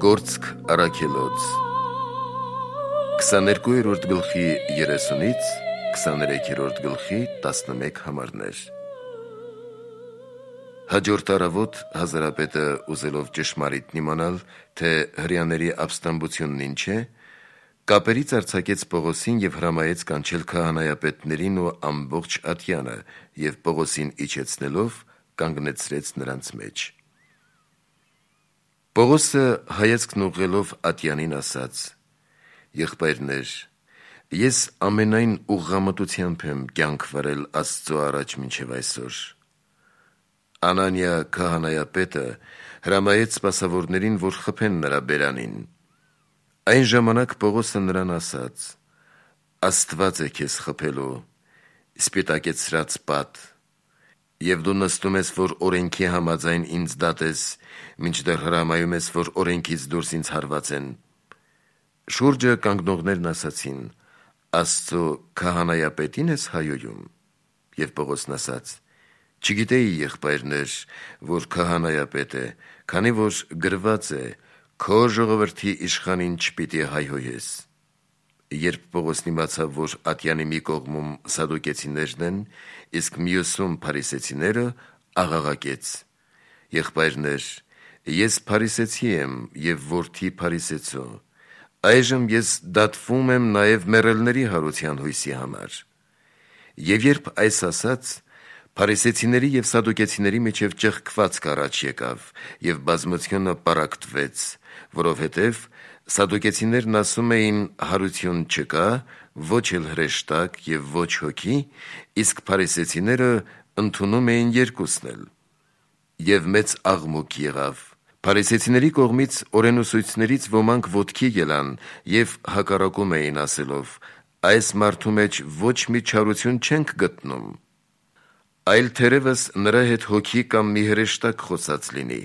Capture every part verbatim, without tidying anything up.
Գործք առաքելոց քսաներկուերորդ գլխի երեսունից քսաներեքերորդ գլխի տասնմեկ համարներ։ Հաջորդ առավոտ Հազարապետը ուզելով ճշմարիտ իմանալ, թե հրեաների ապստամբությունն ինչ է, կապերից արձակեց Պողոսին և հրամայեց կանչել քահանայապետներին ու ամբողջ ատյանը և Պողոսին իջեցնելով կանգնեցրեց նրանց մեջ։ Պողոսը հայացքն ուղղելով ատյանին ասաց. «Եղբայրներ, ես ամենայն ուղղամտությամբ եմ կյանք վարել Աստծո առաջ մինչև այսօր»։ Անանիա քահանայապետը հրամայեց սպասավորներին, որ խփեն նրա բերանին։ Այն ժամանակ Պողոսը նրան ասաց. «Աստված է քեզ խփելու, սպիտակեցրած պատ, և դու նստում ես, որ օրենքի համաձայն ինձ դատես, մինչդեռ հրամայում ես, որ օրենքից դուրս ինձ հարվածեն»։ Շուրջը կանգնողներն ասացին. «Աստծո քահանայապետի՞ն ես հայոյում»։ Եվ Պողոսն ասաց. «Չգիտեի, եղբայրներ, որ քահանայապետ է, քանի որ գրված է. «Քո ժողովրդի իշխանին չպիտի հայհոյես»»։ Երբ Պողոսն իմացավ, որ ատյանի մի կողմում սադուկեցիներն են, իսկ մյուսում փարիսեցիները, աղաղակեց. «Եղբայրներ, ես փարիսեցի եմ և որդի փարիսեցու, այժմ ես դատվում եմ նաև մեռելների հարության հույսի համար»։ Եվ երբ այս ասաց, փարիսեցիների և սադուկեցիների միջև ճեղքվածք առաջ եկավ, և բազմությունը պառակտվեց, որովհետև սադուկեցիներն ասում էին. հարություն չկա, ոչ էլ հրեշտակ և ոչ հոգի, իսկ փարիսեցիները ընդունում էին երկուսն էլ։ Եվ մեծ աղմուկ եղավ։ Փարիսեցիների կողմից օրենուսույցներից ոմանք ոտքի ելան և հակառակում էին ասելով. «Այս մարդու մեջ ոչ մի չարություն չենք գտնում, այլ թերևս նրա հետ հոգի կամ մի հրեշտակ խոսած լինի»։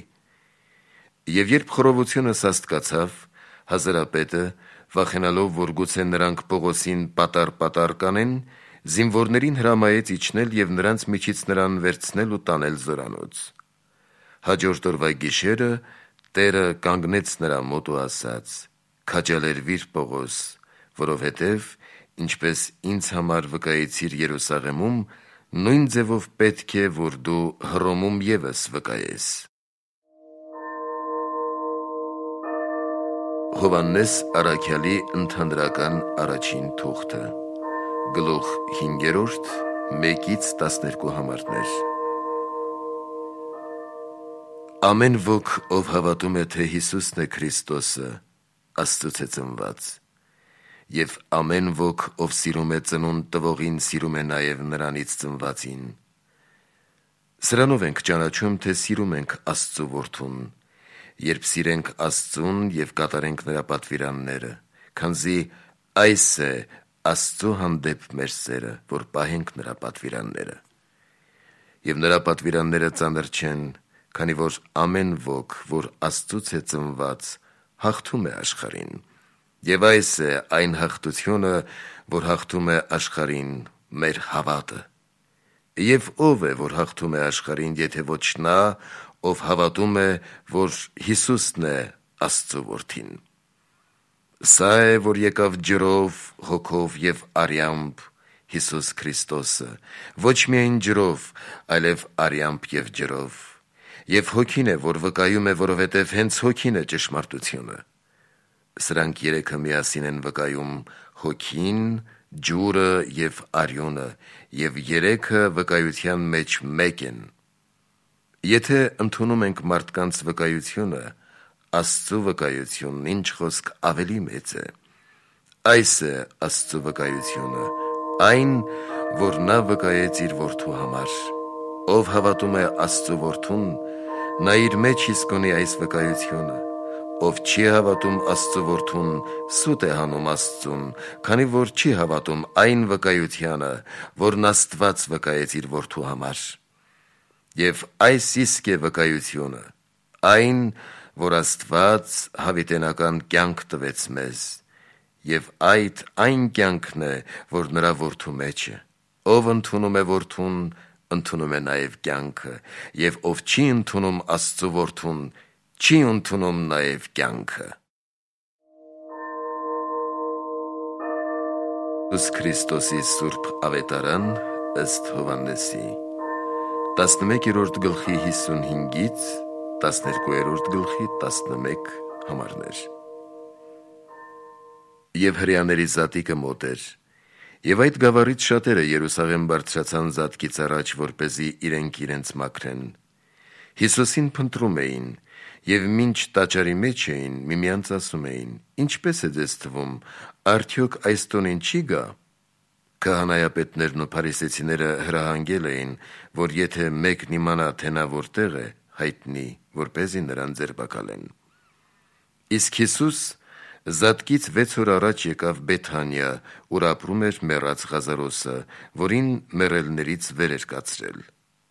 Եվ երբ խռովությունը սաստկացավ, Հազարապետը, վախենալով, որ գուցե նրանք Պողոսին պատառ-պատառ կանեն, զինվորներին հրամայեց իջնել և նրանց միջից նրան վերցնել ու տանել զորանոց։ Հաջորդ օրվա գիշերը Տերը կանգնեց նրա մոտ ու ասաց. «Քաջալերվիր, Պողոս, որովհետև ինչպես ինձ համար վկայեցիր Երուսաղեմում, նույն ձևով պետք է, որ դու Հռոմում ևս վկայես»։ Հովհաննես առաքյալի ընդհանրական առաջին թուղթը, գլուխ հինգերորդ, մեկից տասներկու համարներ։ Ամեն ոք, ով հավատում է, թե Հիսուսն է Քրիստոսը, Աստծուց է ծնված, և ամեն ոք, ով սիրում է ծնունդ տվողին, սիրում է նաև նրանից ծնվածին։ Սրանով ենք ճանաչում, թե սիրում ենք Աստծու որդուն, երբ սիրենք Աստծուն և կատարենք նրա պատվիրանները, քանզի այս է Աստծու հանդեպ մեր սերը, որ պահենք նրա պատվիրանները։ Եվ նրա պատվիրանները ծանր չեն, քանի որ ամեն ոք, որ Աստծուց է ծնված, հաղթում է աշխարհին։ Եվ այս է այն հաղթությունը, որ հաղթում է աշխարհին, մեր հավատը։ Եվ ո՞վ է, որ հաղթում է աշխարհին, եթե ոչ նա, ով հավատում է, որ Հիսուսն է Աստծու որդին։ Սա է, որ եկավ ջրով, հոգով և արյամբ, Հիսուս Քրիստոսը, ոչ միայն ջրով, այլև արյամբ և ջրով։ Եվ հոգին է, որ վկայում է, որովհետև հենց հոգին է ճշմարտությունը։ Սրանք երեքը միասին են վկայում. հոգին, ջուրը և արյունը, և երեքը վկայության մեջ մեկ են։ Եթե ընդունում ենք մարդկանց վկայությունը, Աստծու վկայությունն ինչ խոսք ավելի մեծ է։ Այս է Աստծու վկայությունը, այն, որ նա վկայեց իր որդու համար։ Ով հավատում է Աստծու որդուն, նա իր մեջ իսկ ունի այս վկայությունը։ Ով չի հավատում Աստծու որդուն, սուտ է հանում Աստծուն, քանի որ չի հավատում այն վկայությանը, որն Աստված վկայեց իր որդու համար։ Եվ այս իսկ է վկայությունը, այն, որ Աստված հավիտենական կյանք տվեց մեզ, և այդ այն կյանքն է, որ նրա որդու մեջ է։ Ով ընդունում է որդուն, ընդունում է նաև կյանքը, և ով չի ընդունում Աստծու որդուն, չի ընդունում նաև կյանքը։ Հիսուս Քրիստոսի Սուրբ Ավետարան ըստ Հովհաննեսի տասնմեկերորդ գլխի հիսունհինգից տասներկուերորդ գլխի տասնմեկ համարներ։ Եվ հրեաների զատիկը մոտ էր, եւ այդ գավառից շատերը Երուսաղեմ բարձրացան զատկից առաջ, որպեսզի իրենք իրենց մաքրեն։ Հիսուսին փնտրում էին, եւ մինչ տաճարի մեջ էին, միմյանց ասում էին. «Ինչպես է ձեզ թվում, արդյոք այս տոնին չի գա»։ Քահանայապետներն ու փարիսեցիները հրահանգել էին, որ եթե մեկն իմանա, թե նա որտեղ է, հայտնի, որպեսզի նրան ձերբակալեն։ Իսկ Հիսուս զատկից վեց օր առաջ եկավ Բեթանիա, ուր ապրում էր մեռած Ղազարոսը, որին մեռելներից վեր էր կացրել։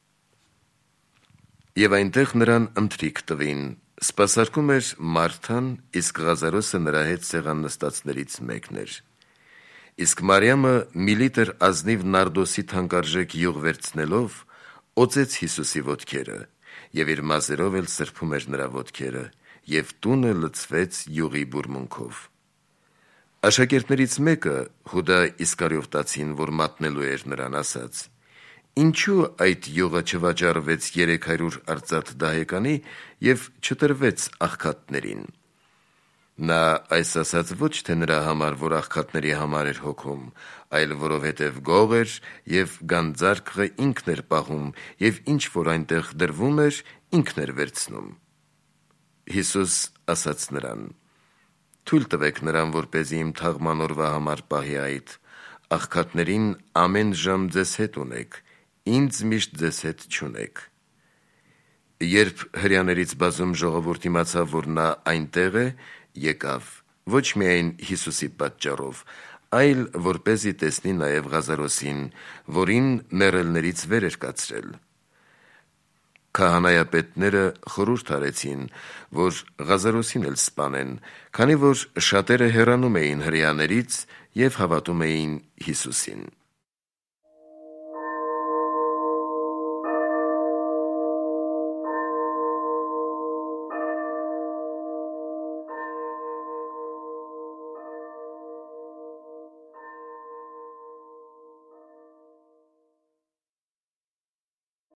Եվ այնտեղ նրան ընթրիք տվին, սպասարկում էր Մարթան, իսկ Ղազարոսը նրա հետ սեղան նստածներից մեկն էր։ Իսկ Մարիամը մի լիտր ազնիվ նարդոսի թանկարժեք յուղ վերցնելով, օծեց Հիսուսի ոտքերը, եւ իր մազերով էլ սրբում էր նրա ոտքերը, եւ տունը լցվեց յուղի բուրմունքով։ Աշակերտներից մեկը, Հուդա Իսկարիովտացին, որ մատնելու էր նրան, ասաց. «Ինչու այդ յուղը չվաճառվեց երեք հարյուր արծաթ դահեկանի եւ չտրվեց աղքատներին»։ Նա այս ասաց ոչ թե նրա համար, որ աղքատների համար էր հոգում, այլ որովհետև գող էր եւ գանձարկղը ինքն էր պահում, եւ ինչ որ այնտեղ դրվում էր, ինքն էր վերցնում։ Հիսուս ասաց նրան. «Թույլ տվեք նրան, որպեսզի իմ թաղման օրվա համար պահի այդ։ Աղքատներին ամեն ժամ ձեզ հետ ունեք, ինձ միշտ ձեզ հետ չունեք»։ Երբ հրեաներից բազում ժողովուրդ իմացավ, որ նա այնտեղ է, եկավ, ոչ միայն Հիսուսի պատճառով, այլ որպեսզի տեսնի նաև Ղազարոսին, որին մեռելներից վեր էր կացրել։ Քահանայապետները խորհուրդ արեցին, որ Ղազարոսին էլ սպանեն, քանի որ շատերը հեռանում էին հրեաներից եւ հավատում էին Հիսուսին։